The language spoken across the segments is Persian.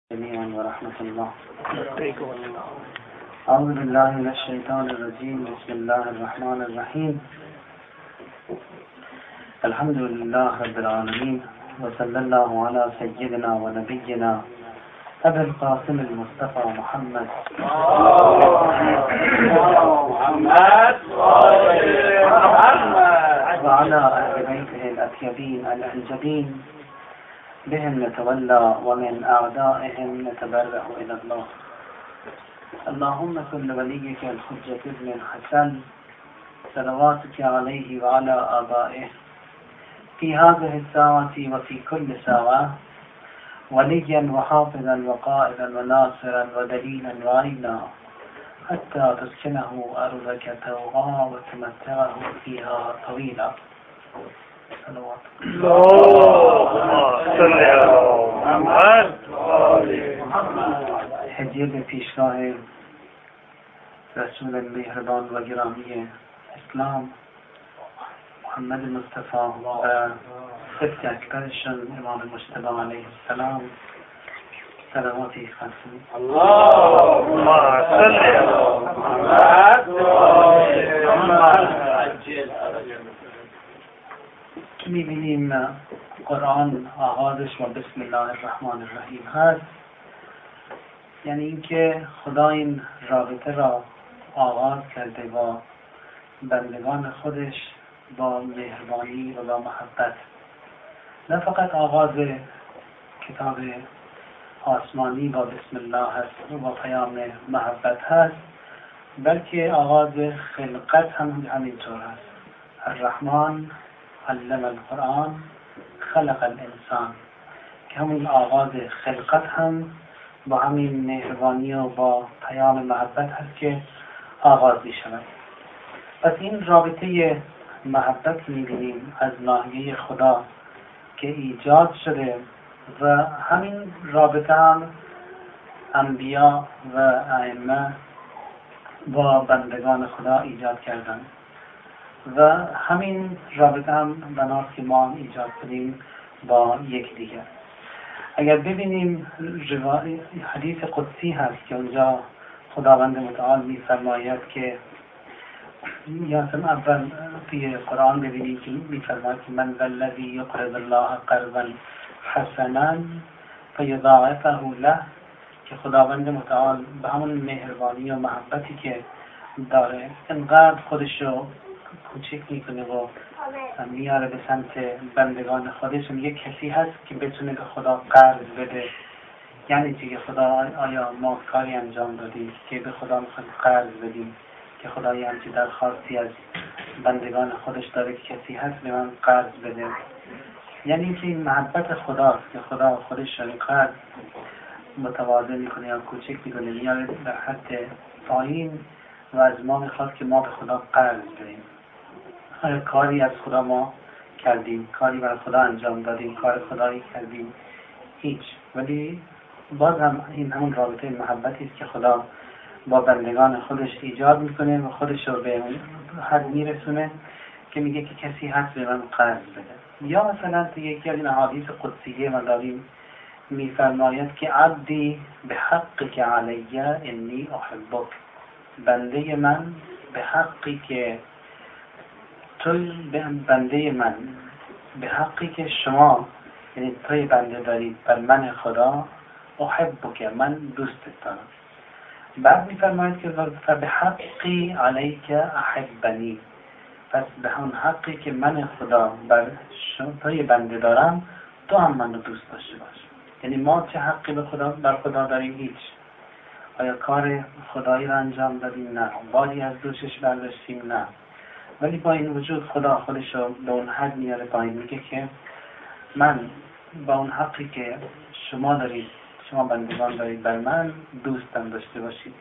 جميعا ورحمة الله. أعوذ بالله من الشيطان الرجيم. بسم الله الرحمن الرحيم. الحمد لله رب العالمين، وصلى الله على سيدنا ونبينا أبي القاسم المصطفى محمد وعلى أهل بيته الأطيبين الأنجبين، بهم نتولى ومن أعدائهم نتبرأ إلى الله. اللهم صل وليك الحجة ابن الحسن صلواتك عليه وعلى آبائه في هذه الساعة وفي كل ساعة، وليا وحافظا وقائدا وناصرا ودليلا وعينا، حتى تسكنه أرضك توعا وتمتعه فيها طويلا. صلوات هدیه به پیشگاه رسول مهربان و گرامی اسلام محمد مصطفی و خفت اکبرشان امام مجتبی علیه السلام، صلواتی خاصی. اللهم صل علی محمد. که میبینیم قرآن آغازش و بسم الله الرحمن الرحیم هست، یعنی اینکه خدا این رابطه را آغاز کرده با بندگان خودش با مهربانی و با محبت. نه فقط آغاز کتاب آسمانی با بسم الله هست و با پیام محبت هست، بلکه آغاز خلقت هم همینطور هست. الرحمن علم القرآن خلق الانسان، که همین آغاز خلقت هم با همین مهربانی و با پیام محبت هست که آغاز می شود. پس این رابطه محبت می بینیم از ناحیه خدا که ایجاد شده و همین رابطه هم انبیا و ائمه با بندگان خدا ایجاد کردند و همین رابطه هم بناست که ما ایجاد کنیم با یکدیگر. اگر ببینیم حدیث قدسی هست که اونجا خداوند متعال می‌فرماید که یا اول توی قرآن ببینیم که می‌فرماید که من ذا الذی یقرض الله قرضا حسنا فیضاعفه له، که خداوند متعال به همون مهربانی و محبتی که داره انقدر خودش رو کوچک میکنه و میاره به سمت بندگان خودش. یک کسی هست که بتونه به خدا قرض بده. یعنی چی؟ که خدا آیا ما کاری انجام دادیم که به خدا میخوایم قرض بدیم که خدا یه همچی درخواستی از بندگان خودش داره که کسی هست به من قرض بده؟ یعنی که این محبت خداست که خدا خودش رو قرض متواضع میکنه یا کوچک میکنه، میاره در حد پایین و از ما میخواد که ما به خدا قرض بدیم. کاری از خدا ما کردیم، کاری برای خدا انجام دادیم، کار خدایی کردیم؟ هیچ. ولی باز هم این همون رابطه محبتی است که خدا با بندگان خودش ایجاد میکنه و خودش رو به حد میرسونه که میگه که کسی هست به من قرض بده. یا مثلا تو یکی از این احادیث قدسیه ما داریم میفرماید که عبدی به حقی که علیه انی احبک، بنده من به حقی که توی بنده من به حقی که شما یعنی توی بنده دارید بر من خدا، احبک من دوستت دارم. بعد میفرماید که به حقی علیک احبنی، پس به همون حقی که من خدا بر توی بنده دارم تو هم منو دوست داشته باش. یعنی ما چه حقی به خدا بر خدا داریم؟ هیچ. آیا کار خدایی را انجام دادیم؟ نه. بادی از دوشش برداشتیم؟ نه. ولی با این وجود خدا خودش رو به اون حد میاره پایین، میگه که من با اون حقی که شما دارید، شما بندگان دارید بر من، دوستم داشته باشید.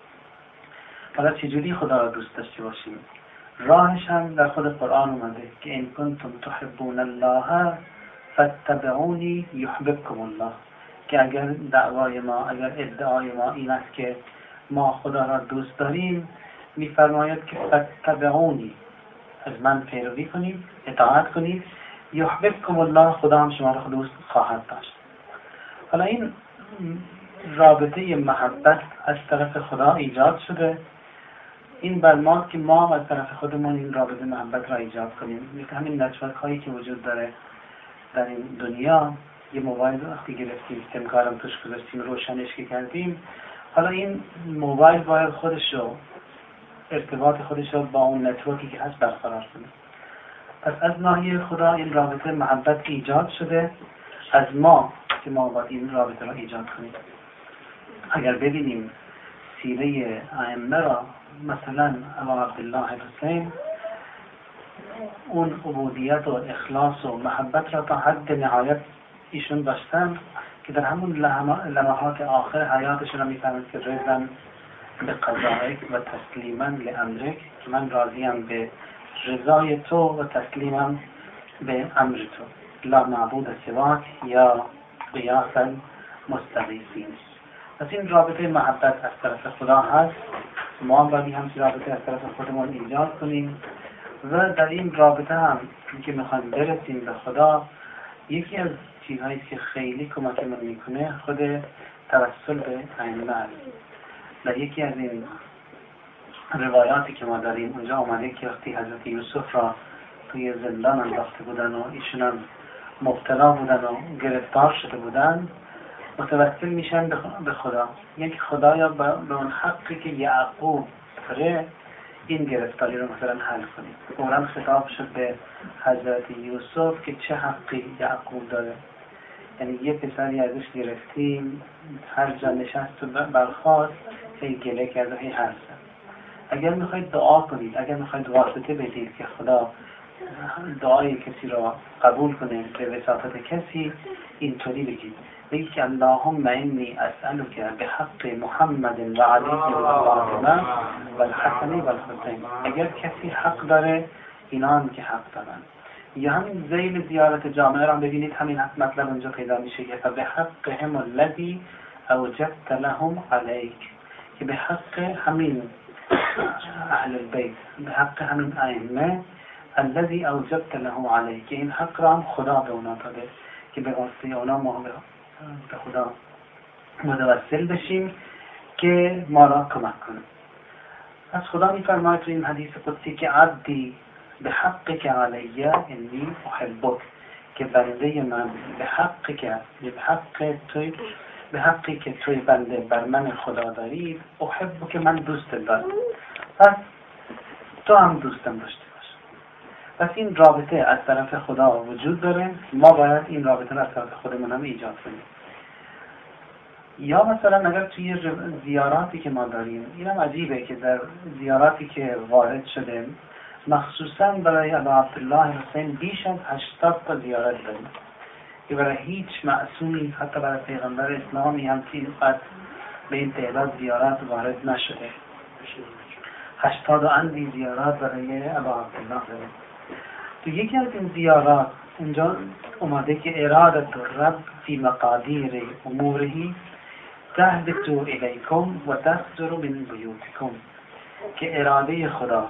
حالا چجوری خدا را دوست داشته باشیم؟ راهش هم در خود قرآن اومده که این کنتم تحبون الله فاتبعونی یحببکم الله، که اگر دعوای ما، اگر ادعای ما این است که ما خدا را دوست داریم، میفرماید که فاتبعونی، از من پیروی کنید، اطاعت کنید، یحببکم الله، خدا هم شما را دوست خواهد داشت. حالا این رابطه محبت از طرف خدا ایجاد شده. این بر ما که ما از طرف خودمون این رابطه محبت را ایجاد کنیم. مثل همین نتورک هایی که وجود داره در این دنیا، یه موبایل وقتی گرفتیم سیم کارم توش گذاشتیم روشنش که کردیم، حالا این موبایل باید خودش رو ارتباط خودش رو با اون نتورکی که هست برقرار کنه. پس از ناحیه خدا این رابطه محبت ایجاد شده، از ما که ما باید این رابطه را ایجاد کنیم. اگر ببینیم سیره ائمه را، مثلا ابا عبدالله حسین اون عبودیت و اخلاص و محبت را تا حد نهایت ایشون داشتن که در همون لمحات آخر حیاتشون را میفهمند که رضا به قضایک و تسلیما لامرک، من راضیم به رضای تو و تسلیمم به امر تو، لا معبود سواک یا قیاس المستغیثین. پس این رابطه محبت از طرف خدا هست، ما باید همچین رابطه از طرف خودمون ایجاد کنیم و در این رابطه هم که میخوایم برسیم به خدا، یکی از چیزهایی که خیلی کمکمون میکنه خود توسل به ائمه است. در یکی از این روایاتی که ما داریم اونجا آمده که وقتی حضرت یوسف را توی زندان انداخته بودن و ایشون هم مبتلا بودن و گرفتار شده بودن، متوسل میشن به خدا، یعنی خدایا به اون حقی که یعقوب داره این گرفتاری رو مثلا حل کنید. فوراً خطاب شد به حضرت یوسف که چه حقی یعقوب داره، یعنی یه پسری ازش گرفتیم، هر جا نشست و برخاست هی گله کرد و هی حرف زد. اگر میخواید دعا کنید، اگر میخواید واسطه بدید که خدا دعای کسی را قبول کنه به وساطت کسی، اینطوری بگید، بگید که اللهم انی اسألک بحق محمد و علی و فاطمه و الحسن و الحسین. اگر کسی حق داره، اینا هم که حق دارن. یا همین ذیل زیارت جامعه را ببینید، همین مطلب اونجا پیدا میشه که به حقهم الذی اوجبت لهم علیک، که به حق همین اهل البیت، به حق همین ائمه الذی اوجبت لهم علیک، که این حق را هم خدا به اونا داده که به واسطه اونا ما به خدا متوسل بشیم که ما را کمک کنه. از خدا میفرماید تو این حدیث قدسی که عبدی به حق که علیه انی احبک، که بنده من به حقی که به حقی که توی بنده بر من خدا دارید، احبک که من دوست دارم، پس تو هم دوستم داشته باش. پس این رابطه از طرف خدا وجود داره، ما باید این رابطه از طرف خودمون هم ایجاد کنیم. یا مثلا اگر توی زیاراتی که ما داریم، اینم عجیبه که در زیاراتی که وارد شده مخصوصا برای ابا عبدالله حسین بیش از 80 تا زیارت داریم که برای هیچ معصومی، حتی برای پیغمبر اسلامی همچین قد به این تعداد زیارت وارد نشده. 80 و اندی زیارات برای ابا عبدالله داریم. تو یکی از این زیارات اونجا اومده که ارادت رب فی مقادیر امورهی تهبطو الیکم و تصدر من بیوتکم، که اراده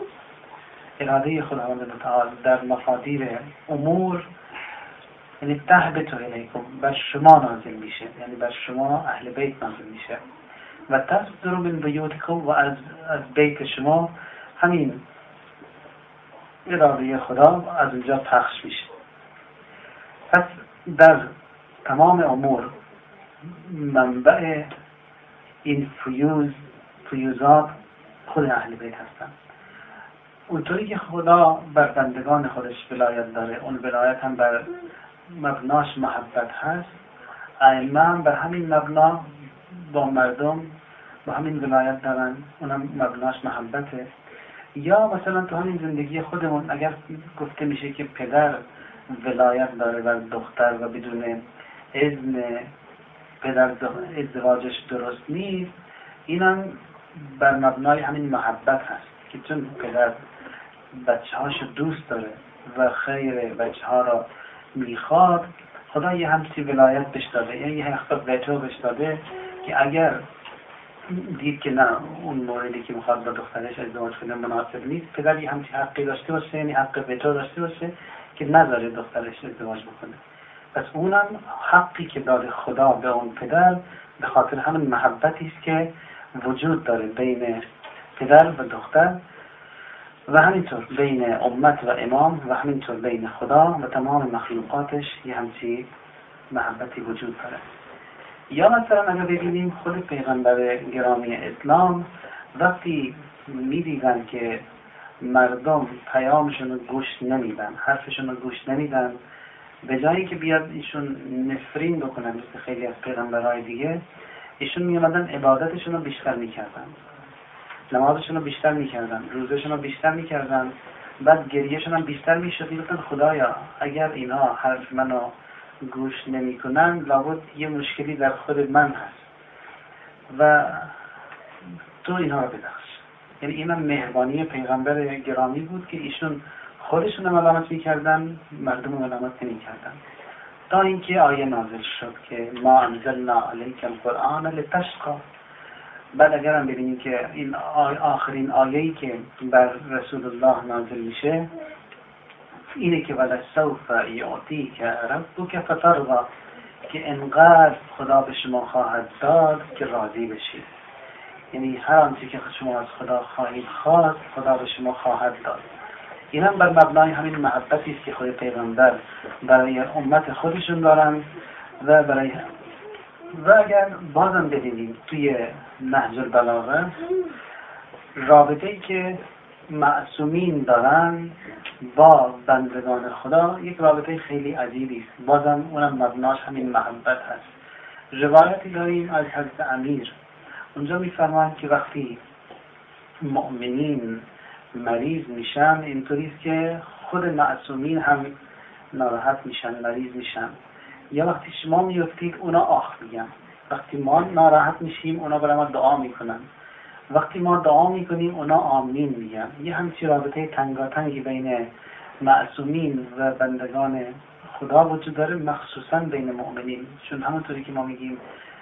خداوند متعال در مقادیر امور، یعنی تهبطو الیکم، بر شما نازل میشه، یعنی بر شما اهل بیت نازل میشه، و تصدر من بیوتکم، و از بیت شما همین اراده خدا از اونجا پخش میشه. پس در تمام امور منبع این فیوزات خود اهل بیت هستن. اونطوری که خدا بر بندگان خودش ولایت داره، اون ولایت هم بر مبناش محبت هست، ائمه هم بر همین مبنا با مردم با همین ولایت دارن، اونم مبناش محبته. یا مثلا تو همین زندگی خودمون اگر گفته میشه که پدر ولایت داره بر دختر و بدون اذن پدر ازدواجش درست نیست، اینم بر مبنای همین محبت هست که چون پدر بچه هاشو دوست داره و خیر بچه ها را میخواد، خدا یه همچی ولایت بهش داده، یعنی یه حق وتو بهش داده که اگر دید که نه اون موردی که میخواد با دخترش ازدواج کنه مناسب نیست، پدر یه همچی حقی داشته باشه، یعنی حق وتو داشته باشه که نذاره دخترش ازدواج بکنه. پس اونم حقی که داده خدا به اون پدر به خاطر همین محبتی است که وجود داره بین پدر و دختر و همینطور بین امت و امام و همینطور بین خدا و تمام مخلوقاتش یه همچی محبتی وجود داره. یا مثلا اگر ببینیم خود پیغمبر گرامی اسلام وقتی میدیدن که مردم پیامشون رو گوش نمیدن، حرفشون رو گوش نمیدن، به جایی که بیاد ایشون نفرین بکنن مثل خیلی از پیغمبرهای دیگه، ایشون میامدن عبادتشون رو بیشتر میکردن، نمازشون رو بیشتر میکردن، روزشون رو بیشتر میکردن، بعد گریهشون هم بیشتر میشد. میگفتن خدایا اگر اینا حرف منو گوش نمیکنن لابد یه مشکلی در خود من هست و تو اینها رو بدخش. یعنی این هم مهربانی پیغمبر گرامی بود که ایشون خودشون ملامت میکردن، مردم ملامت نمیکردن، تا اینکه آیه نازل شد که ما انزلنا علیک القرآن لتشقی. بعد اگر هم ببینیم که این آخرین آیه‌ای که بر رسول الله نازل میشه اینه که ولسوف یعطیک ربک فترضی، که انقدر خدا به شما خواهد داد که راضی بشید. یعنی هر آنچه که شما از خدا خواهید خواست خدا به شما خواهد داد. این هم بر مبنای همین محبتی است که خود پیغمبر برای امت خودشون دارن و برای و اگر بازم ببینیم توی نهج البلاغه رابطه‌ای که معصومین دارن با بندگان خدا یک رابطه خیلی عجیبی است. بازم اونم مبناش همین محبت هست. روایتی داریم از حضرت امیر، اونجا میفرمایند که وقتی مؤمنین مریض میشن اینطوری است که خود معصومین هم ناراحت میشن، مریض میشن. یا وقتی شما میفتید اونا آخ میگن، وقتی ما ناراحت میشیم اونا برای ما دعا میکنن، وقتی ما دعا میکنیم اونا آمین میگن. یه همچین رابطه تنگاتنگی بین معصومین و بندگان خدا وجود داره، مخصوصا بین مؤمنین. چون همونطوری که ما میگیم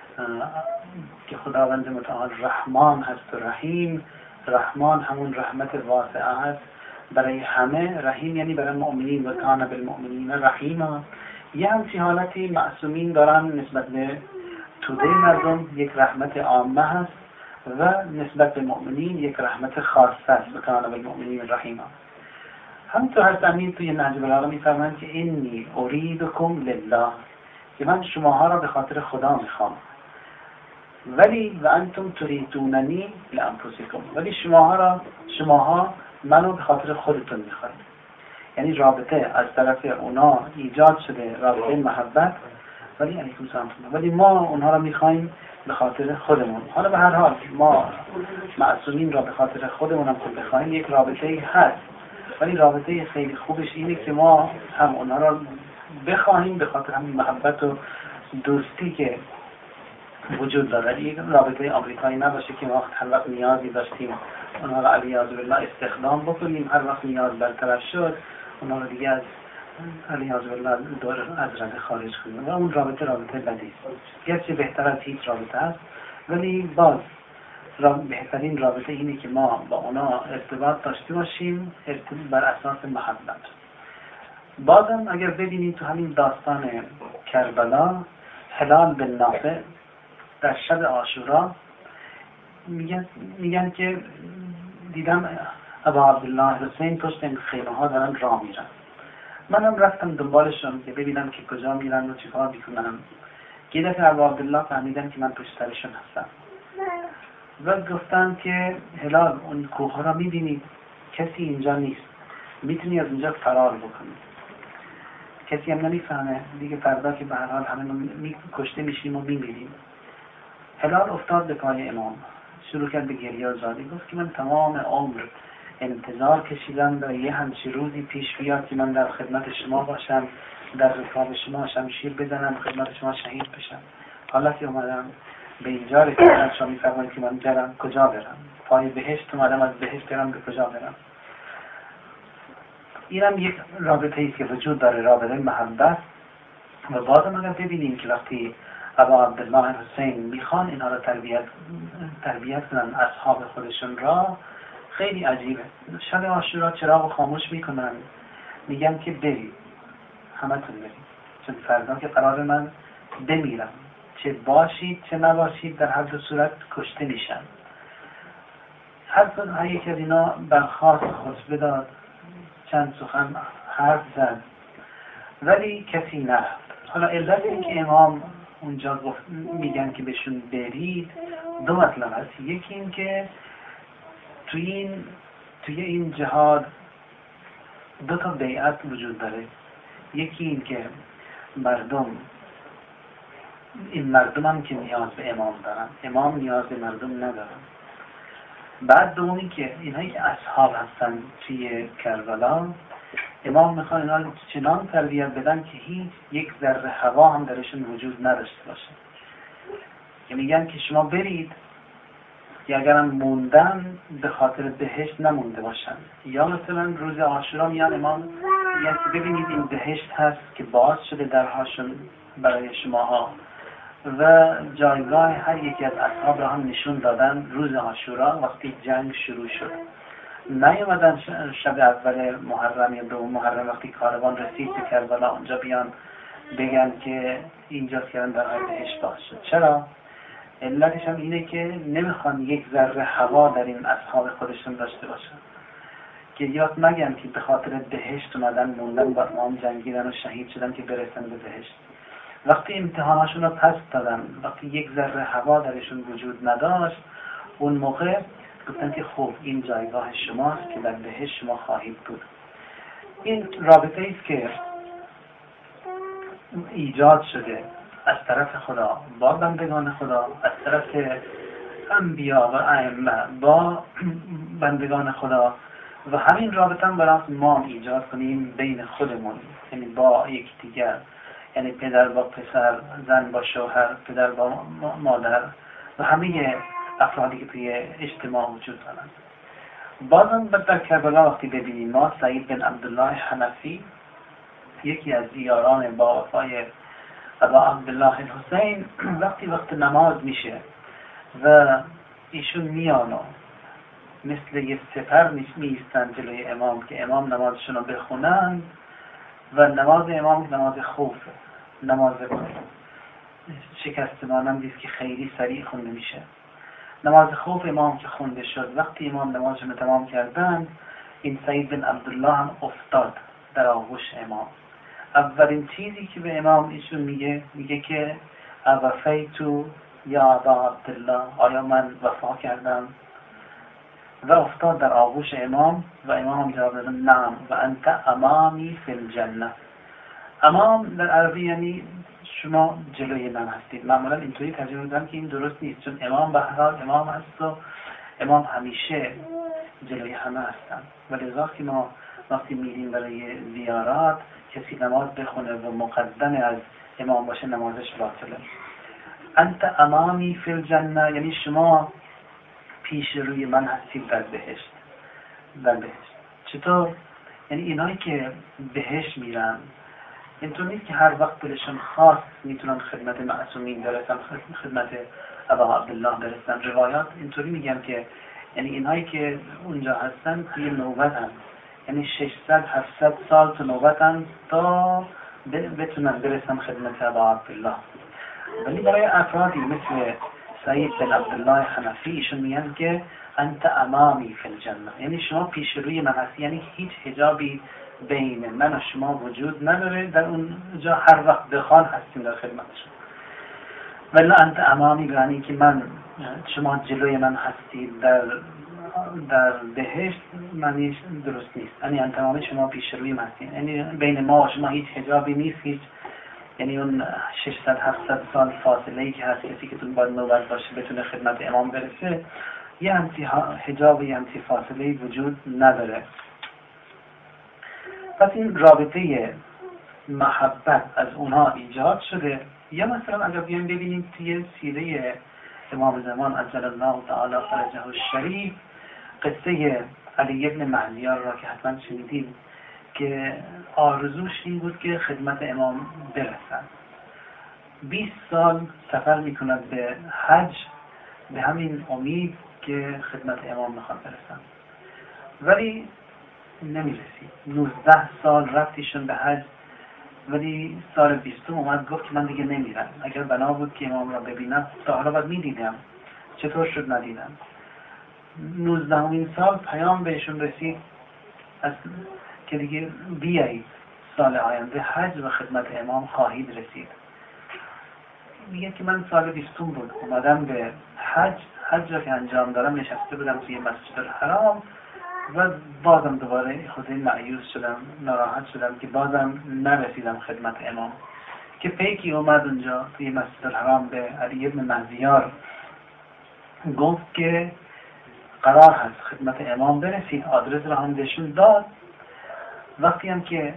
که خداوند متعال رحمان هست و رحیم، رحمان همون رحمت واسعه هست برای همه، رحیم یعنی برای مؤمنین و کان بالمؤمنین رحیما. یه همچی حالتی معصومین دارن نسبت به توده مردم، یک رحمت عامه هست و نسبت به مؤمنین یک رحمت خاص است و کان بالمؤمنین رحیما. همینطور هست امین توی نهج البلاغه میفرمایند که انی اریدکم لله، که من شماها را به خاطر خدا میخوام، ولی و انتم تریدوننی لانفسکم، ولی شماها منو به خاطر خودتون میخواید. یعنی رابطه از طرف اونا ایجاد شده، رابطه محبت، ولی علیکم السلام، ولی ما اونها را میخوایم به خاطر خودمون. حالا به هر حال ما معصومین را به خاطر خودمون هم که بخوایم یک رابطه هست، ولی رابطه خیلی خوبش اینه که ما هم اونها را بخواهیم به خاطر همین محبت و دوستی که وجود داره. یک رابطه آمریکایی نباشه که وقت هر وقت نیازی داشتیم اونها را علیاذ بالله استخدام بکنیم، هر وقت نیاز برطرف شد اونها را دیگه از علیاذ بالله دور از رده خارج کنیم و اون رابطه بدی است. گرچه بهتر از هیچ رابطه است، ولی باز بهترین رابطه اینه که ما با اونا ارتباط داشته باشیم بر اساس محبت. بازم اگر ببینید تو همین داستان کربلا، هلال بن نافع در شب عاشورا میگن که دیدم ابا عبدالله حسین پشت این خیمه ها دارن راه میرن. منم رفتم دنبالشون که ببینم که کجا میرن و چیکار میکنن. یه دفعه ابا عبدالله فهمیدن که من پشت سرشون هستم و گفتن که هلال اون کوه را میبینی؟ کسی اینجا نیست، میتونی از اینجا فرار بکنی. کسی هم نمیفهمه دیگه، فردا که به هر حال همه کشته میشیم و میمیریم. هلال افتاد به پای امام، شروع کرد به گریه و زاری. گفت که من تمام عمر انتظار کشیدم برای یه همچین روزی پیش بیاد که من در خدمت شما باشم، در رکاب شما شمشیر بزنم، خدمت شما شهید بشم. حالا که اومدم به اینجا رسیدم، شما میفرمایید که من برم کجا برم؟ پای بهشت اومدم، از بهشت برم به کجا برم؟ اینم یک رابطه است که وجود داره، رابطه محبت. و بازم اگر ببینیم که وقتی ابا عبدالله حسین میخوان اینها را تربیت کنن اصحاب خودشون را، خیلی عجیبه. شب عاشورا چراغ خاموش میکنن، میگن که برید، همتون برید، چون فردا که قرار من بمیرم. چه باشید چه نباشید در هر دو صورت کشته میشن. هر یک از اینا برخاست، خطبه داد، چند سخن حرف زد، ولی کسی نرفت. حالا علت این که امام اونجا میگن که بهشون برید دو مطلب هست. یکی این که توی این جهاد دو تا بیعت وجود داره. یکی این که مردم هم که نیاز به امام دارن، امام نیاز به مردم ندارن. بعد دومی که اینهایی که اصحاب هستن توی کربلا، امام میخوان اینا رو چنان تربیت بدن که هیچ یک ذره هوا هم درشون وجود نداشته باشه. که میگن که شما برید که اگرم موندن به خاطر بهشت نمونده باشن. یا مثلا روز عاشورا میان امام میگن که ببینید این بهشت هست که باز شده درهاشون برای شماها و جایگاه هر یکی از اصحاب را هم نشون دادن. روز عاشورا وقتی جنگ شروع شد نیومدن شب اول محرم یا دوم محرم وقتی کاروان رسید به کربلا اونجا بیان بگن که اینجا کردن در بهشت باشه. چرا؟ علتش هم اینه که نمیخوان یک ذره هوا در این اصحاب خودشون داشته باشن که یاد نگن که به خاطر بهشت اومدن موندن با امام جنگیدن و شهید شدن که برسن به بهشت. وقتی امتحاناشون رو پس دادن، وقتی یک ذره هوا درشون وجود نداشت، اون موقع گفتن که خب این جایگاه شماست که در بهشت شما خواهید بود. این رابطه ایست که ایجاد شده از طرف خدا با بندگان خدا، از طرف انبیا و ائمه با بندگان خدا، و همین رابطه هم برای ما ایجاد کنیم بین خودمون، یعنی با یکدیگر، یعنی پدر با پسر، زن با شوهر، پدر با مادر و همه افرادی که توی اجتماع وجود دارن. بازم در کربلا وقتی ببینیم ما سعید بن عبدالله حنفی، یکی از یاران با وفای ابا عبدالله الحسین، وقت نماز میشه و ایشون میانو مثل یه سپر میستن جلوی امام که امام نمازشون رو بخونن، و نماز امام نماز خوفه، نماز شکست مانندیست که خیلی سریع خونده میشه. نماز خوف امام که خونده شد، وقتی امام نمازشون تمام کردن، این سعید بن عبدالله هم افتاد در آغوش امام. اولین چیزی که به امام ایشون میگه که اوفیتو یا ابا عبدالله، آیا من وفا کردم؟ و افتاد در آغوش امام و امام هم جواب دادن نعم و انت امامی فی الجنه. امام در عربی یعنی شما جلوی من هستید. معمولا اینطوری ترجمه می‌کنن که این درست نیست، چون امام به هر حال امام هست و امام همیشه جلوی همه هستن. و لذا که ما وقتی میریم برای زیارات کسی نماز بخونه و مقدم از امام باشه نمازش باطله. انت امامی فی الجنه یعنی شما پیش روی من هستید در بهشت. چطور؟ یعنی اینایی که بهشت میرن اینطور نیست که هر وقت دلشون خواست میتونن خدمت معصومین برسن، خدمت ابا عبدالله برسن. روایات اینطوری میگن که یعنی اینایی که اونجا هستن توی نوبتن، یعنی 600-700 سال تو نوبتن تا بتونن برسن خدمت ابا عبدالله. ولی برای افرادی مثل سعید بن عبدالله حنفی ایشون میگن که انت امامی فی الجنه، یعنی شما پیش روی من هستی، یعنی هیچ حجابی بین من و شما وجود نداره، در اونجا هر وقت بخوان هستیم در خدمتشون. ولی انت امامی یعنی که شما جلوی من هستید در بهشت، معنیش درست نیست. یعنی انت امامی شما پیش روی من هستید، یعنی بین ما و شما هیچ حجابی نیست، یعنی اون 600-700 سال فاصله ای که هست، کسی که تون باید نوبت باشه بتونه خدمت امام برسه، یه همچی حجاب، یه همچی فاصله ای وجود نداره. پس این رابطه محبت از اونها ایجاد شده. یا مثلا اگر بیان ببینیم توی سیره امام زمان عجل الله تعالی فرجه الشریف، قصه علی ابن مهدیار را که حتما شنیدید که آرزوش این بود که خدمت امام برسن. 20 سال سفر میکند به حج به همین امید که خدمت امام میخواد برسن، ولی نمیرسید. 19 سال رفتیشون به حج ولی سال 20 اومد گفت که من دیگه نمیرم. اگر بنا بود که امام را ببینم تا حالا باید میدیدم، چطور شد ندیدم. 19مین سال پیام بهشون رسید که دیگه بیایید سال آینده حج و خدمت امام خواهید رسید. میگه که من سال 20 بود اومدم به حج را که انجام دارم نشسته بودم توی مسجد الحرام و بازم دوباره خود مایوس شدم، ناراحت شدم که بازم نرسیدم خدمت امام. که پیکی اومد اونجا توی مسجد الحرام به علی ابن مهدیار گفت که قرار هست خدمت امام برسید، آدرس را هم بهشون داد. وقتی هم که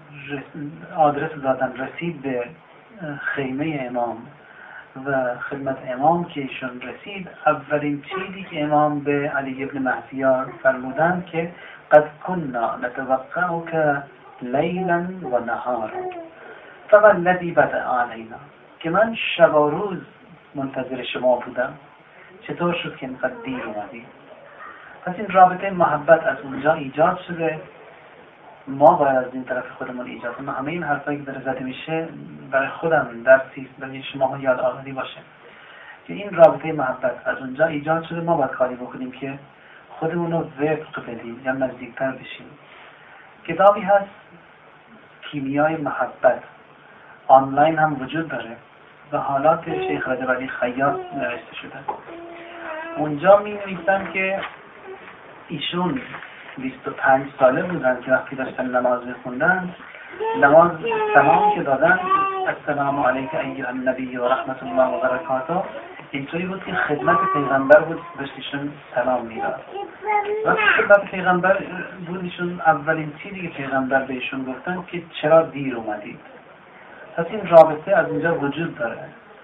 آدرس دادن رسید به خیمه امام و خدمت امام که ایشون رسید، اولین چیزی که امام به علی ابن مهدیار فرمودن که قد كنا نتوقعك لیلا و نهارا فوالذی بدأ علینا، که من شب و روز منتظر شما بودم، چطور شد که اینقدر دیر اومدی؟ پس این رابطه محبت از اونجا ایجاد شده. ما باید از این طرف خودمون ایجاد کنیم. همه این حرفایی که داره زده میشه برای خودم درسی برای شما یاد آوری باشه که این رابطه محبت از اونجا ایجاد شده. ما باید کاری بکنیم که خودمون رو وفق بدیم یا نزدیکتر بشیم. کتابی هست کیمیای محبت، آنلاین هم وجود داره و حالات شیخ رجب علی خیاط نوشته شده. اونجا می نویسن که ایشون 25 ساله بودن که وقتی داشتن نماز می‌خوندن، نماز سلام که دادن السلام علیک ایها النبی و رحمت الله و برکاته، اینطوری بود که خدمت پیغمبر بود داشت ایشون سلام میداد. وقتی خدمت پیغمبر بود ایشون اولین چیزی که پیغمبر بهشون گفتن که چرا دیر اومدید. پس این رابطه از اینجا وجود داره.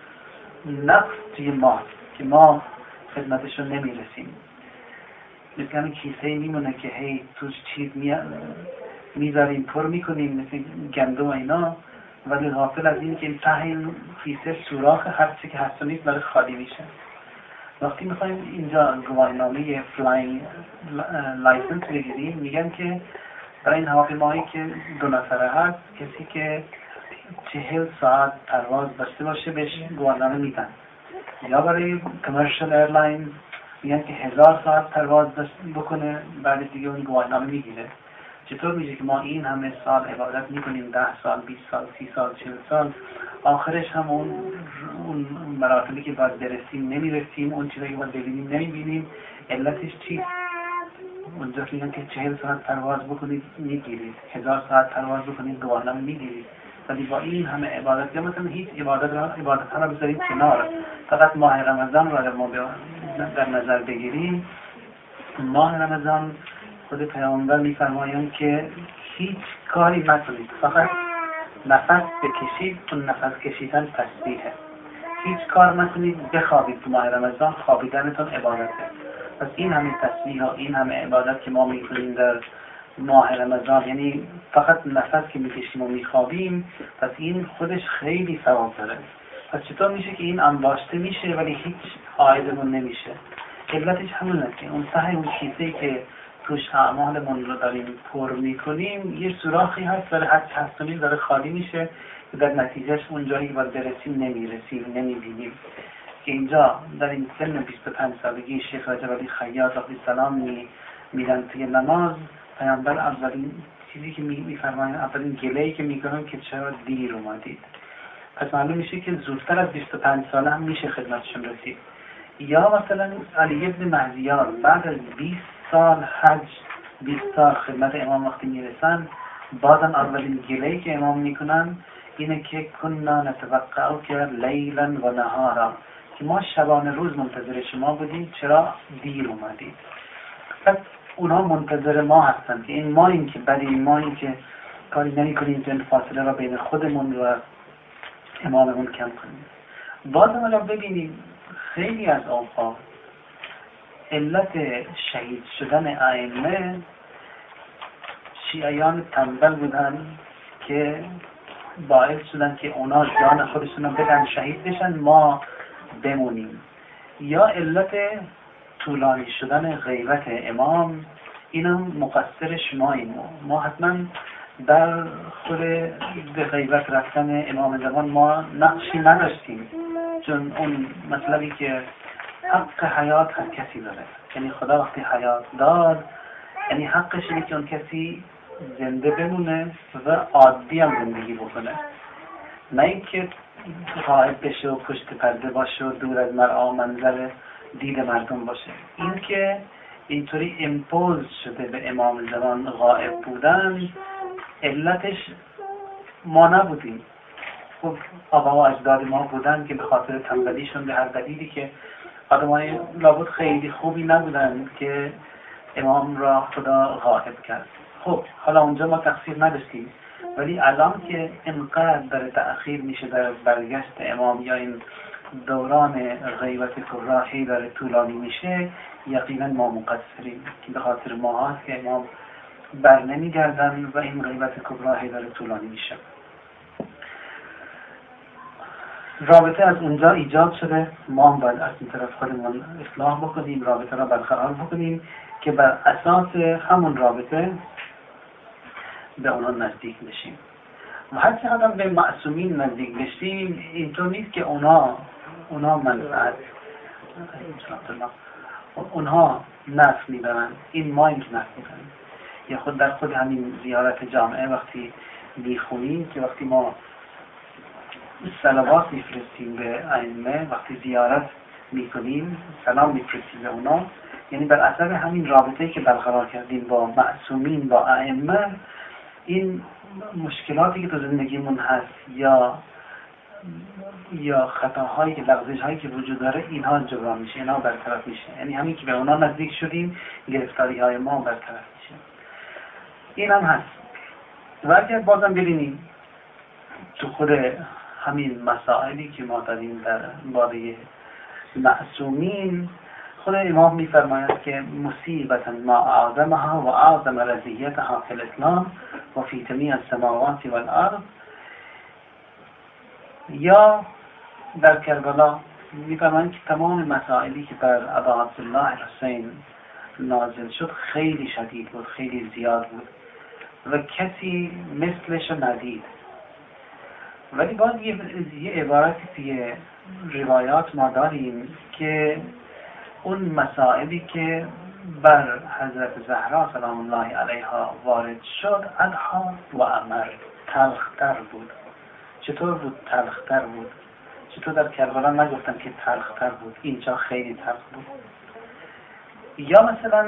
نقص توی ما که ما خدمتشون نمیرسیم. مثل همین کیسه میمونه که هی توش چیز میذاریم پر میکنیم مثل گندم و اینا، ولی غافل از این که این ته این کیسه سوراخ هر چی که هست و نیست برای خالی میشه. وقتی میخوایم اینجا گواهینامه فلاینگ لایسنس بگیریم، میگن که برای این هواپیمایی که 2 نفره هست کسی که 40 ساعت پرواز داشته باشه بهش گواهینامه میدن، یا برای کامرشال ایرلاین میگن که 1000 ساعت پرواز بکنه بعد دیگه اون گواهینامه میگیره. چطور میشه که ما این همه سال عبادت میکنیم، 10 سال 20 سال 30 سال 40 سال، آخرش هم اون مراتبی که باید برسیم نمیرسیم، اون چیزایی که باید ببینیم نمیبینیم. علتش چیست؟ اونجا میگن که 40 ساعت پرواز بکنید میگیرید، 1000 ساعت پرواز بکنید گواهینامه میگیرید. ولی با این همه عبادت، یا مثلا هیچ عبادت ها رو بذاریم کنار، فقط ماه رمضان رو اگر ما در نظر بگیریم، ماه رمضان خود پیامبر میفرمایند که هیچ کاری نکنید، فقط نفس بکشید. اون نفس کشیدن تسبیحه. هیچ کار نکنید، بخوابید. تو ماه رمضان خوابیدنتون عبادته. پس این همه تسبیح و این همه عبادت که ما میکنیم در ماه رمضان، یعنی فقط نفس که میکشیم و میخوابیم، پس این خودش خیلی ثواب داره. پس چطور میشه که این انباشته میشه ولی هیچ عایدمون نمیشه؟ علتش همونه که اون ته اون کیسه‌ای که توش اعمالمون رو داریم پر میکنیم یه سوراخی هست برای حج هستونی داره خالی میشه که در نتیجهش اون جایی که باید برسیم نمیرسیم، نمیبینیم. که اینجا در این سن 25 سالگی شیخ رجب علی خیاط علیه السلام میرن توی نماز، پیامبر اولین چیزی که میفرماین، اولین گله‌ای که میکنن که چرا دیر اومدید. پس معلوم میشه که زودتر از 25 ساله هم میشه خدمتشون رسید. یا مثلا علی ابن مهدیار بعد از 20 سال حج، 20 سال خدمت امام وقتی میرسن، بازم اولین گله‌ای که امام میکنن اینه که کنا نتوقعک لیلا و نهارا، که ما شبانه روز منتظر شما بودیم، چرا دیر اومدید. پس اونها منتظر ما هستن که این ماییم که بدیم، ماییم که کاری نمی کنیم که این فاصله را بین خودمون و اماممون کم کنیم. بازم الان ببینیم خیلی از اوقات علت شهید شدن ائمه شیعیان تنبل بودن که باعث شدن که اونا جان خودشون رو بدن شهید بشن، ما بمونیم. یا علت طولانی شدن غیبت امام، اینا مقصرش ماییم. ما حتما در خود به غیبت رفتن امام زمان ما نقشی نداشتیم، چون اون مطلبی که حق حیات هر کسی داره، یعنی خدا وقتی حیات داد یعنی حقش اینه که اون کسی زنده بمونه و عادی هم زندگی بکنه، نه اینکه غائب بشه و پشت پرده باشه و دور از مرعا منظر دید مردم باشه. این که اینطوری امپوز شده به امام زمان غائب بودن، علتش ما نبودیم. خب آبا و اجداد ما بودن که به خاطر تنبلیشون به هر دلیلی که آدمای لابد خیلی خوبی نبودن که امام را خدا غائب کرد. خب حالا اونجا ما تقصیر نداشتیم، ولی الان که اینقدر داره تأخیر میشه در برگشت امام یا این دوران غیبت کراهی داره طولانی میشه، یقینا ما مقصریم که به خاطر ما هست که امام بر نمیگردن و این غیبت کراهی داره طولانی میشه. رابطه از اونجا ایجاد شده، ما هم باید از این طرف خودمون اصلاح بکنیم، رابطه را برقرار بکنیم که بر اساس همون رابطه به اونا نزدیک بشیم. و هر چقدر به معصومین نزدیک بشیم اینطور نیست که اونا منفعت، اونها نفع میبرن، این ما این نفع میبرن. یا خود در خود همین زیارت جامعه وقتی میخونیم که وقتی ما صلوات میفرستیم به ائمه، وقتی زیارت میکنیم سلام میفرستیم به اونا، یعنی بر اثر همین رابطه‌ای که برقرار کردیم با معصومین با ائمه، این مشکلاتی که تو زندگیمون هست یا خطاهایی که لغزش‌هایی که وجود داره اینها جبران میشه، اینها برطرف میشه. یعنی همین که به اونا نزدیک شدیم گرفتاری‌های ما برطرف میشه. این هم هست. و اگر بازم ببینیم تو خود همین مسائلی که ما داریم در باره معصومین، خود امام میفرماید که مصیبت ما اعظمها و اعظم رضیتها فی الاسلام و فی جمیع السماوات والارض، یا در کربلا میفرماید که تمام مسائلی که بر ابا عبدالله حسین نازل شد خیلی شدید بود، خیلی زیاد بود و کسی مثلش ندید. ولی باز یه عبارتی توی روایات ما داریم که اون مسائلی که بر حضرت زهرا سلام الله علیها وارد شد ادها و امر، تلختر بود. چطور بود تلختر بود؟ چطور در کربلا نگفتن که تلختر بود، اینجا خیلی تلخ بود؟ یا مثلا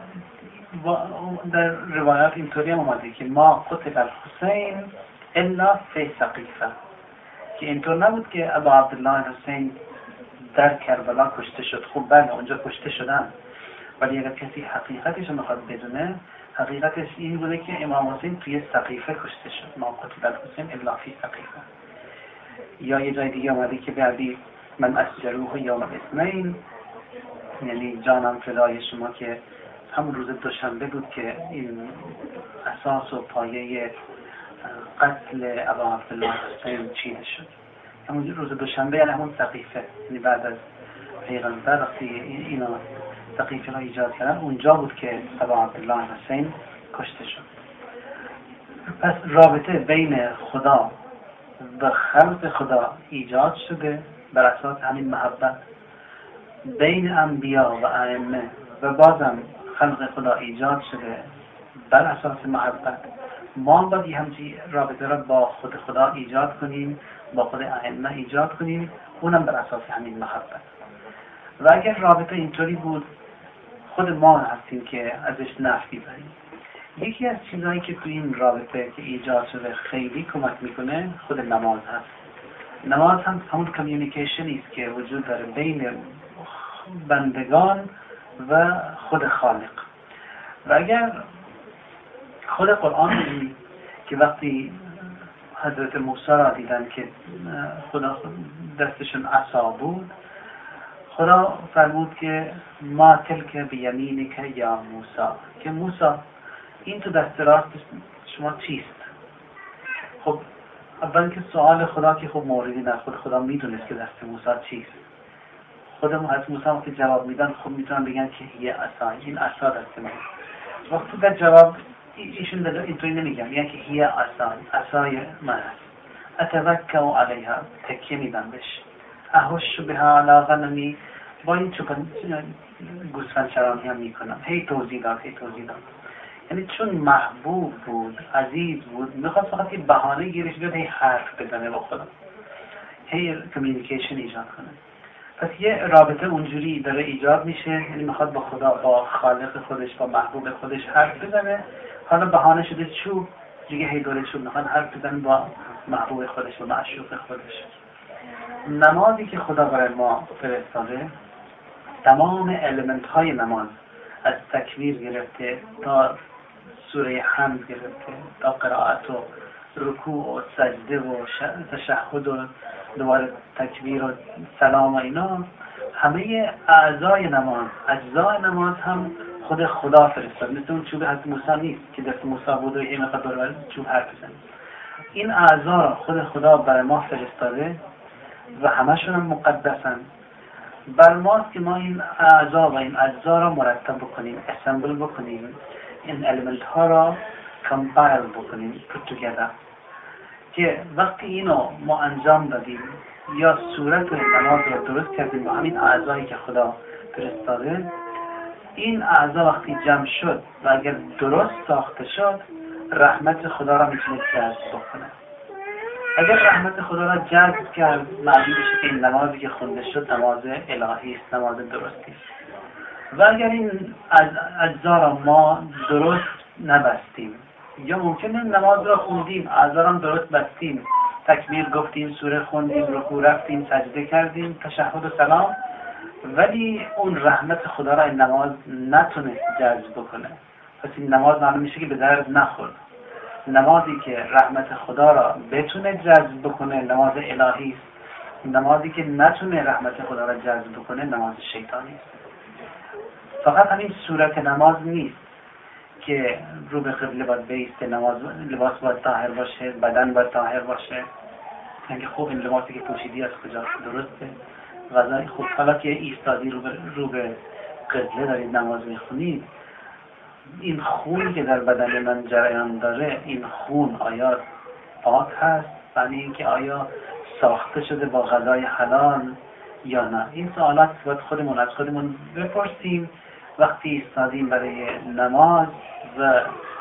در روایات اینطوری هم اومده که ما قتل الحسین الا فی سقیفه، که اینطور نبود که ابا عبدالله حسین در کربلا کشته شد. خب بله اونجا کشته شدن، ولی اگر کسی حقیقتش رو میخواد بدونه، حقیقتش این بوده که امام حسین توی سقیفه کشته شد. ما قتل الحسین الا فی سقیفه. یا یه جای دیگه اومده که بعدی من اسجروه یوم الاثنین، یعنی جانم فدای شما، که همون روز دوشنبه بود که این اساس و پایه قتل ابا عبدالله حسین چیده شد. همون روز دوشنبه یعنی همون سقیفه، یعنی بعد از پیغمبر وقتی اینا سقیفه را ایجاد کردن اونجا بود که ابا عبدالله حسین کشته شد. پس رابطه بین خدا و خلق خدا ایجاد شده بر اساس همین محبت، بین انبیا و ائمه و بازم خلق خدا ایجاد شده بر اساس محبت. ما باید همچین رابطه را با خود خدا ایجاد کنیم، با خود ائمه ایجاد کنیم، اونم بر اساس همین محبت. و اگر رابطه اینطوری بود، خود ما هستیم که ازش نفع میبریم. یکی از چیزهایی که تو این رابطه که ایجاد شده خیلی کمک میکنه خود نماز هست. نماز هم همون کمیونیکیشنی است که وجود داره بین بندگان و خود خالق. و اگر خود قرآن میگه که وقتی حضرت موسی را دیدن که خدا دستشون عصا بود، خدا فرمود که ما تلک بیمینک یا موسی، که موسی این تو دست راست شما چیست؟ خب اول که سوال خدا که خب موردی در خود خدا میدونست که دست موسی چیست. خودمون از موسی وقتی جواب میدن خب میتونن بگن که یه عصا، این عصا دست من. وقتی در جواب ایشون در اینطوری نمیگم، یعنی که هی عصای من است، اتوکل علیها، تکیه میدم بهش، احش بها علی غنمی، با این چوبان گوسفند چرانی هم میکنم. هی توضیح داد. یعنی چون محبوب بود، عزیز بود، میخواست فقط یه بهانه گیرش بیاد هی حرف بزنه با خدا، هی کمیونیکیشن ایجاد کنه. پس یه رابطه اونجوری داره ایجاد میشه، یعنی میخواد با خدا، با خالق خودش، با محبوب خودش حرف بزنه. حالا بهانه شده چوب دیگه، هی دوره چوب میخواد حرف بزنه با محبوب خودش، با معشوق خودش. نمازی که خدا برای ما فرستاده، تمام المنت های نماز، از تکبیر گرفته تا سوره حمد گرفته تا قرائت و رکوع و سجده و تشهد و دوباره تکبیر و سلام و اینا، همه اعضای نماز، اجزای نماز هم خود خدا فرستاد. مثل اون چوب حضرت موسی نیست که دست موسی بود و این مقدار چوب حرف بزنه. این اعضا خود خدا برای ما فرستاده و همشون هم مقدسن. بر ماست که ما این اعضا و این اجزا را مرتب بکنیم، اسمبل بکنیم، این المنت ها را کمپایل بکنیم، put together، که وقتی اینو ما انجام دادیم یا صورت نماز رو درست کردیم با همین اعضایی که خدا فرستاده، این اعضا وقتی جمع شد و اگر درست ساخته شد، رحمت خدا را میتونه جذب بکنه. اگر رحمت خدا را جذب کرد، معنی میشه که این نمازی که خونده شد نماز الهی است، نماز درستی است. و اگر این اجزا را ما درست نبستیم، یا ممکنه نماز را خوندیم، اعضا را درست بستیم، تکبیر گفتیم، سوره خوندیم، رکوع رفتیم، سجده کردیم، تشهد و سلام، ولی اون رحمت خدا را این نماز نتونه جذب بکنه، پس این نماز معنی میشه که به درد نخورد. نمازی که رحمت خدا را بتونه جذب بکنه نماز الهی است. نمازی که نتونه رحمت خدا را جذب بکنه نماز شیطانی است. فقط همین صورت نماز نیست که رو به قبله باید بیسته، نماز لباس باید طاهر باشه، بدن باید طاهر باشه، اینکه خوب این لباسی که پوشیدی از کجا درسته، غذای خوب. حالا که ایستادی رو به قبله دارید نماز میخونید، این خون که در بدن من جریان داره، این خون آیا پاک هست؟ یعنی اینکه آیا ساخته شده با غذای حلال یا نه؟ این سوالات باید خودمون از خودمون بپرسیم. وقتی ایستادیم برای نماز و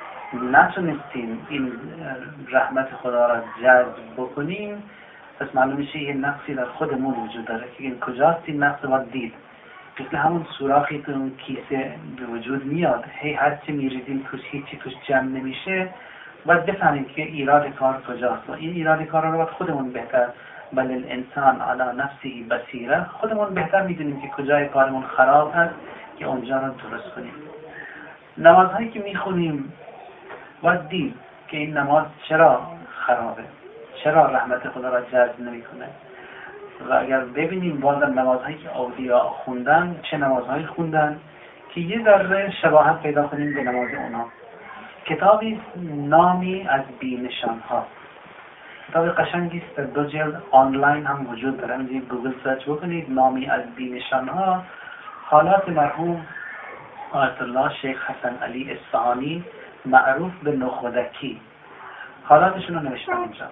نتونستیم این رحمت خدا را جذب بکنیم، پس معلوم میشه یه نقصی در خودمون وجود داره که این کجاست. این نقص باید دید. مثل همون سوراخی تو اون کیسه به وجود میاد، هی هر چی میریزیم توش هیچی توش جمع نمیشه، باید بفهمیم که ایراد کار کجاست. و این ایراد کار رو باید خودمون بهتر، بل الانسان علی نفسه بصیره، خودمون بهتر میدونیم که کجای کارمون خراب هست که اونجا رو درست کنیم. نمازهایی که میخونیم باید دید که این نماز چرا خرابه، چرا رحمت خدا را جذب نمیکنه. و اگر ببینیم بازم نمازهایی که اولیا خوندن، چه نمازهایی خوندن که یه ذره شباهت پیدا کنیم به نماز اونا. کتابی نامی از بی‌نشان‌ها، کتاب قشنگی است، در 2 جلد آنلاین هم وجود داره، می‌تونید گوگل سرچ بکنید نامی از بی‌نشان‌ها. حالات مرحوم آیت الله شیخ حسن علی اصفهانی معروف به نخودکی، حالاتشون رو نوشتم اینجا.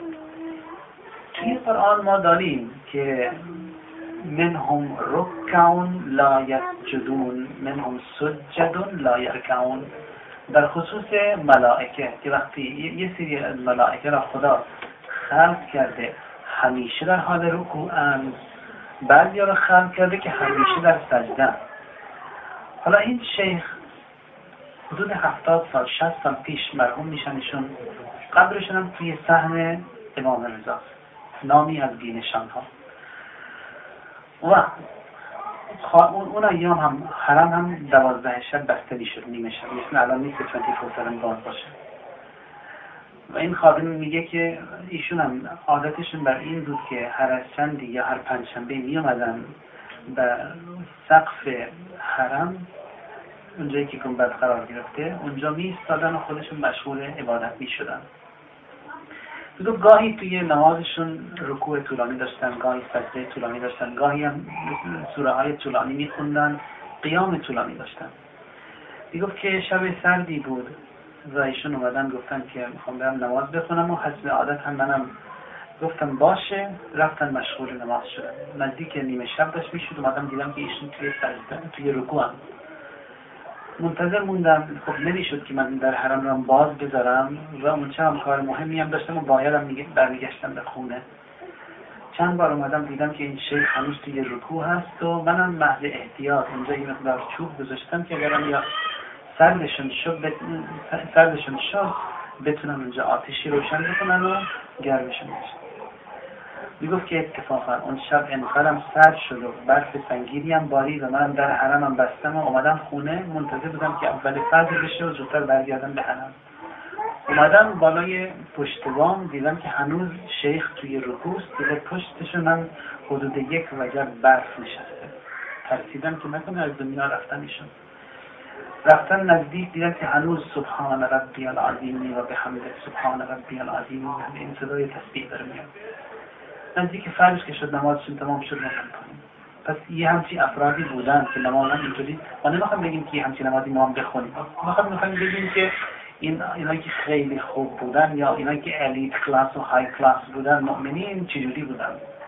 توی قرآن ما داریم که منهم رکعون لا یسجدون، منهم سجدون لا یرکعون، در خصوص ملائکه که وقتی یه سری از ملائکه را خدا خلق کرده همیشه در حال رکوعند، بعضی را خلق کرده که همیشه در سجده. حالا این شیخ حدود 70 سال 60 سال پیش مرحوم میشن، ایشون قبرشون هم توی صحن امام رضا، نامی از بی‌نشان‌ها. و اون ایام هم حرم هم 12 شب بسته میشد، نیمه شب، مثل الان نیست که 24/7 باز باشه. و این خادم میگه که ایشون هم عادتشون بر این بود که هر از چندی یا هر پنجشنبه می اومدن به سقف حرم، اونجایی که گنبد قرار گرفته، اونجا می ایستادن و خودشون مشغول عبادت می شدن. دو گاهی توی نمازشون رکوع طولانی داشتن، گاهی سجده طولانی داشتن، گاهی هم سوره های طولانی می خوندن، قیام طولانی داشتن. میگفت که شب سردی بود و ایشون اومدن گفتن که میخوام برم نماز بخونم و حسب عادت هم منم گفتم باشه. رفتن مشغول نماز شدن. نزدیک نیمه شب داشت میشد اومدم دیدم که ایشون توی سجده توی رکوع هم. منتظر موندم. خب نمیشد که من در حرم رو باز بذارم و اون چند کار مهمی هم داشتم و بایدم برمیگشتم به خونه. چند بار اومدم دیدم که این شیخ هنوز توی رکوع هست و منم محض احتیاط اونجا یه مقدار چوب گذاشتم که اگرم یا سردشون شد بتونم اونجا آتشی روشن بکنن و گرمشون بشن. میگفت که اتفاقا اون شب انقدرم سرد شد و برف سنگینی هم بارید و منم در حرمم بستم و اومدم خونه منتظر بودم که اول فجر بشه و زودتر برگردم به حرم. اومدم بالای پشت بام دیدم که هنوز شیخ توی رکوع است. دیگه پشتش من حدود 1 وجب برف نشسته. ترسیدم که نکنه از دنیا رفتنشون. رفتن نزدیک دیدم که هنوز سبحان ربی العظیم و بحمده سبحان ربی العظیم و این صدای تسبیح داره میاد. نزدیک فجر که شد نمازشون تمام شد نکنیم. پس یه همچی افرادی بودن که نمازن اینطوری ما نمیخوام بگیم که یه همچی نمازی ما هم بخونیم. میخوام بگیم که اینایی که خیلی خوب بودن یا اینایی که الیت کلاس و های کلاس بودن مؤمنین چجوری بودن.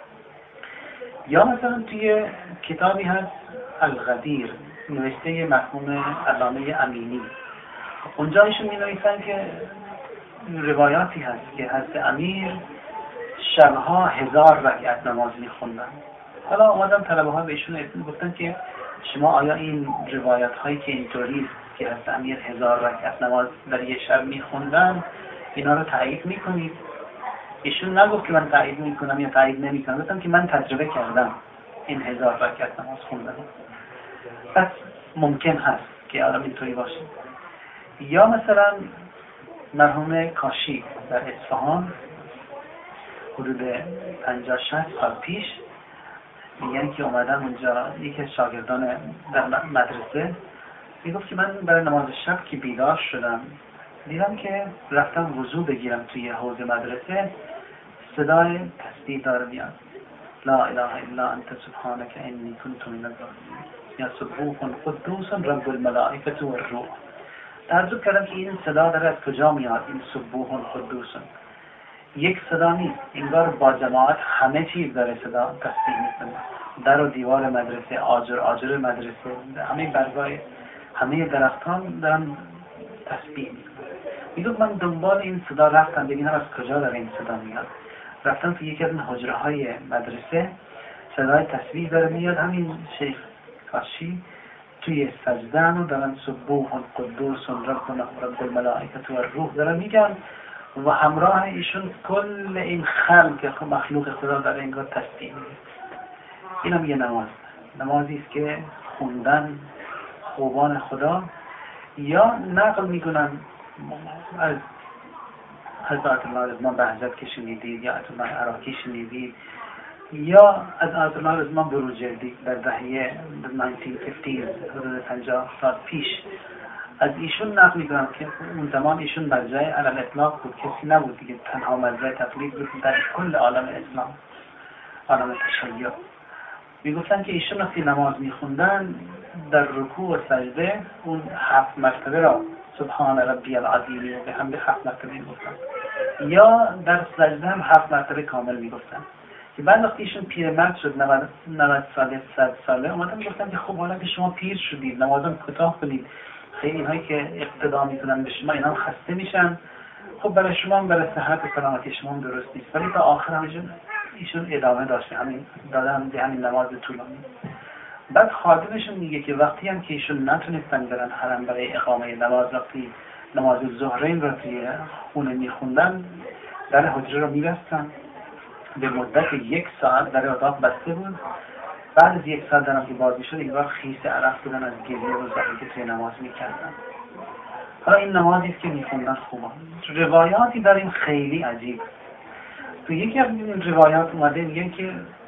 یا مثلا توی کتابی هست الغدیر نوشته مرحوم علامه امینی. اونجا ایشون می‌نویسن که روایاتی هست که حضرت امیر شبها 1000 رکعت نماز می‌خوندن. حالا اومدن طلبه ها بهشون گفتن که شما آیا این روایت هایی که اینطوری که حضرت امیر 1000 رکعت نماز در یک شب می‌خوندن اینا رو تایید می‌کنید؟ ایشون نگفت که من تایید می‌کنم یا تایید نمی‌کنم. گفتم که من تجربه کردم این 1000 رکعت نماز خوندن. پس ممکن هست که آدم اینطوری باشه. یا مثلا مرحوم کاشی در اصفهان حدود 50-60 سال پیش میگن که اومدن اونجا یکی از شاگردان در مدرسه میگفت که من برای نماز شب که بیدار شدم دیدم که رفتم وضو بگیرم توی حوض مدرسه صدای تسبیح داره میاد لا اله الا انت سبحانك انی کنت من الظالمین یا سبوح قدوس رب الملائکه والروح. تعجب کردم که این صدا داره از کجا میاد. این سبوح قدوس یک صدا نیست، انگار با جماعت همه چیز داره صدا تسبیح میکنه. در و دیوار مدرسه، آجر مدرسه، همه برگای همه درختان دارن تسبیح میکنه. میگم من دنبال این صدا رفتم ببینم از کجا داره این صدا میاد. رفتم تو یکی از این حجره های مدرسه صدای تسبیح داره میاد. همین شیخ کاشی توی سجدن و دارن سبوح قدوس رب الملائکه والروح دارن میگن و همراه ایشون کل این خلق مخلوق خدا داره انگار تسبیح میگه. این هم یه نمازی است که خوندن خوبان خدا یا نقل میکنن از حضرت الله رضوان بهزاد که شنیدید یا اتومان عراقی شنیدید یا از آیت الله رضوان بروجردی در دهه 1950 حدود 50 سال پیش از ایشون نقل میکنم که اون زمان ایشون مرجع علم اطلاق بود، کسی نبود دیگه، تنها مرجع تقلید بود در کل عالم اسلام، عالم تشیع. میگفتن که ایشون وقتی نماز میخوندن در رکوع و سجده اون 7 مرتبه را سبحان ربی العظیم و بحمده 7 مرتبه میگفتن یا در سجده هم 7 مرتبه کامل میگفتن. که بعد وقتی ایشون پیرمرد شد 90 ساله 100 ساله اومدن میگفتن که خب حالا که شما پیر شدید نمازم کوتاه کنید، خیلی اینهایی که اقتدا میکنن به شما اینا خسته میشن، خب برای شما هم برای صحت و سلامتی شما هم درست نیست. ولی تا آخر ایشون ادامه داشته همین دادن به همین نماز طولانی. بعد خادمشون میگه که وقتی هم که ایشون نتونستن برن حرم برای اقامه نماز، وقتی نماز ظهرین رو توی خونه میخوندن در حجره رو میبستن، به مدت 1 ساعت در اتاق بسته بود. بعد از 1 ساعت درم که باز میشد اینگار خیس عرق بودن از گریه و زاری که توی نماز میکردن. حالا این نمازی است که میخوندن خوبه. روایاتی داریم خیلی عجیب. تو یکی از این روایات اومده میگن که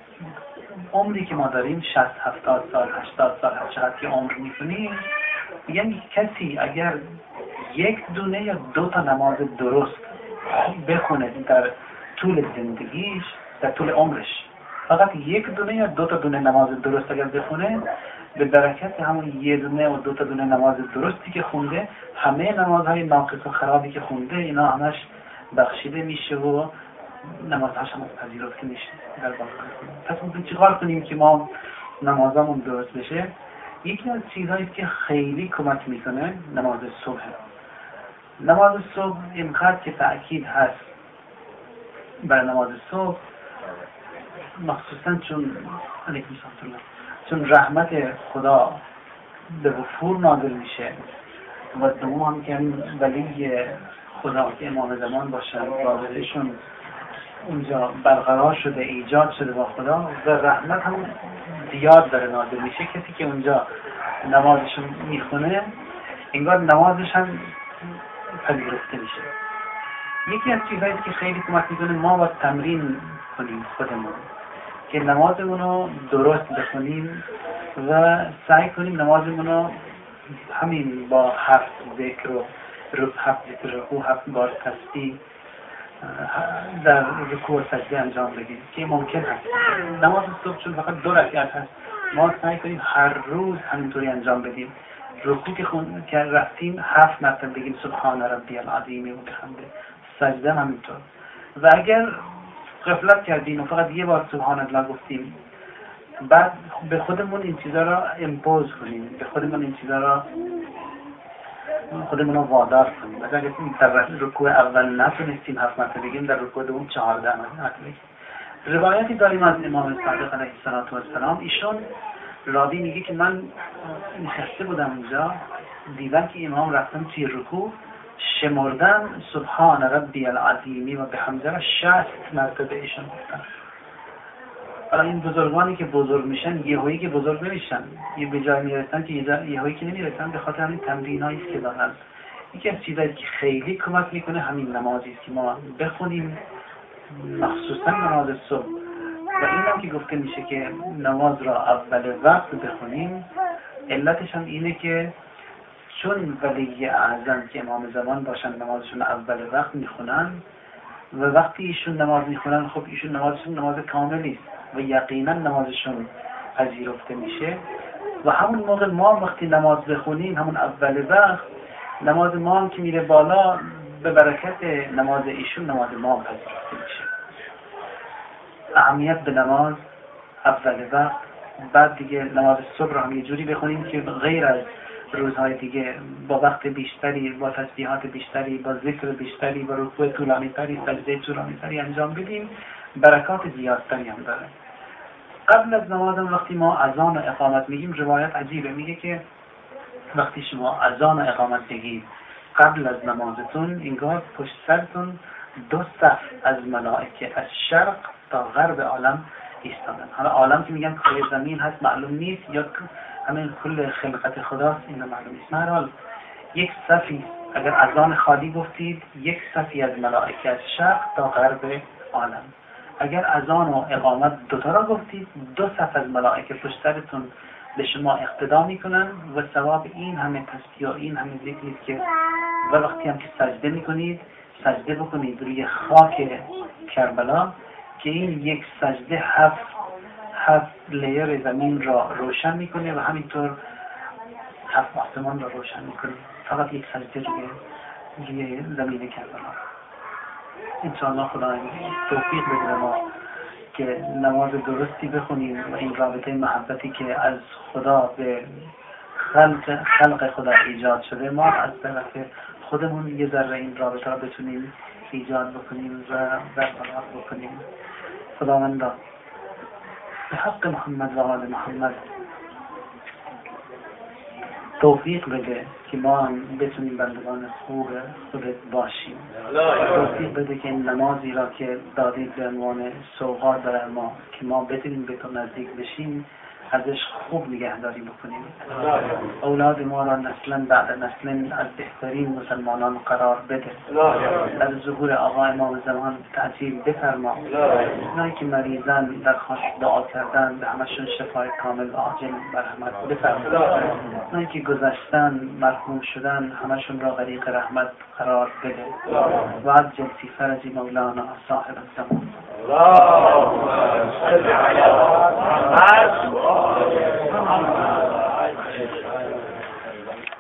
عمری که ما داریم 60-70 سال 80 سال هر چقدر که عمر میکنیم، میگن کسی اگر 1 دونه یا 2 تا نماز درست بخونه در طول زندگیش، در طول عمرش فقط یک دونه یا دو تا دونه نماز درست اگر بخونه، به برکت همون یه دونه و دو تا دونه نماز درستی که خونده، همه نمازهای ناقص و خرابی که خونده اینا همش بخشیده میشه و نمازهاش هم پذیرفته میشه در واقع. پس ما چیکار کنیم که ما نمازامون درست بشه؟ یکی از چیزهایی که خیلی کمک میکنه نماز صبح. نماز صبح اینقدر که تأکید هست بر نماز صبح، مخصوصا چون رحمت خدا به وفور نازل میشه و دوم هم که ولی خدا که امام زمان باشن رابطهشون اونجا برقرار شده، ایجاد شده با خدا و رحمت هم زیاد داره نازل میشه. کسی که اونجا نمازشون میخونه انگار نمازش هم پذیرفته میشه. یکی از چیزهایی که خیلی کمک میکنه ما باید تمرین کنیم خودمون که نمازمون رو درست بخونیم و سعی کنیم نمازمون رو همین با 7 ذکر و 7 ذکر رکوع 7 بار تسبیح در رکوع و سجده انجام بدیم که ممکن هست. نماز صبح چون فقط 2 رکعت هست، ما سعی کنیم هر روز همینطوری انجام بدیم. رکوع که رفتیم 7 مرتبه بگیم سبحان ربی العظیم و بحمده، سجده همینطور. و اگر غفلت کردیم و فقط یه بار سبحان الله گفتیم، بعد به خودمون این چیزا را امپوز کنیم، به خودمون این چیزا را خودمون رو وادار کنیم. مثلا اگر در رکوع اول نتونستیم 7 مرتبه بگیم، در رکوع دوم 14 مرتبه. روایتی داریم از امام صادق علیه السلام، ایشون راوی میگه که من نشسته بودم اونجا، دیدم که امام رفتن توی رکوع، شمردن سبحان ربی العظیم و بحمده 60 مرتبه ایشون گفتن. حالا این بزرگانی که بزرگ میشن یهویی که بزرگ نمیشن، یه به جای میرسن که یهویی که نمیرسن، به خاطر همین تمرینایی است که دارن. یکی از چیزایی که خیلی کمک میکنه همین نمازی است که ما بخونیم، مخصوصا نماز صبح. و این هم که گفته میشه که نماز را اول وقت بخونیم، علتش هم اینه که چون ولی اعظم که امام زمان باشن نمازشون اول وقت میخونن و وقتی ایشون نماز میخونن، خب ایشون نمازشون نماز کاملی است و یقینا نمازشون پذیرفته میشه. و همون موقع ما وقتی نماز بخونیم، همون اول وقت، نماز ما هم که میره بالا، به برکت نماز ایشون نماز ما پذیرفته میشه. اهمیت به نماز اول وقت. بعد دیگه نماز صبح رو هم یه جوری بخونیم که غیر از روزهای دیگه با وقت بیشتری، با تسبیحات بیشتری، با ذکر بیشتری، با رکوع طولانی‌تری، سجده طولانی‌تری انجام بدیم، برکات زیادتری هم داره. قبل از نماز وقتی ما اذان و اقامت میگیم، روایت عجیبه، میگه که وقتی شما اذان و اقامت بگید قبل از نمازتون، انگار پشت سرتون 2 صف از ملائکه از شرق تا غرب عالم ایستادن. حالا عالم که میگن کره زمین هست معلوم نیست، یا همین کل خلقت خداست، اینا معلوم نیست. به هر حال یک صفی، اگر اذان خالی گفتید، یک صفی از ملائکه از شرق تا غرب عالم. اگر اذان و اقامت 2 تا را گفتید، 2 صف از ملائکه پشت سرتون به شما اقتدا میکنن و ثواب این همه تسبیح و این همه ذکری که و وقتی هم که سجده میکنید، سجده بکنید روی خاک کربلا که این یک سجده 7 لیر زمین را روشن میکنه و همینطور 7 آسمان را روشن میکنه. فقط یک سجده روی زمین کربلا. انشاءالله خدا توفیق بده ما که نماز درستی بخونیم و این رابطه محبتی که از خدا به خلق خدا ایجاد شده، ما از طرف خودمون یه ذره این رابطه را بتونیم ایجاد بکنیم و برقرار بکنیم. خداوند به حق محمد و آل محمد توفیق بده که ما هم بتونیم بندگان خوب خودت باشیم. توفیق بده که این نمازی را که دادید به عنوان سوغات برای ما که ما بتونیم به تو نزدیک بشیم، ازش خوب نگهداری بکنیم. اولاد ما را نسلا بعد نسل از بهترین مسلمانان قرار بده. از ظهور آقا امام زمان تعجیل بفرما. اونایی که مریضن در خواهش دعا کردن به همشون شفای کامل و عاجل برحمت بفرما. اونایی که گذشتن مرحوم شدن همشون را غریق رحمت قرار بده. و از جلسی فرجی مولانا صاحب الزمان. اللهم صل على محمد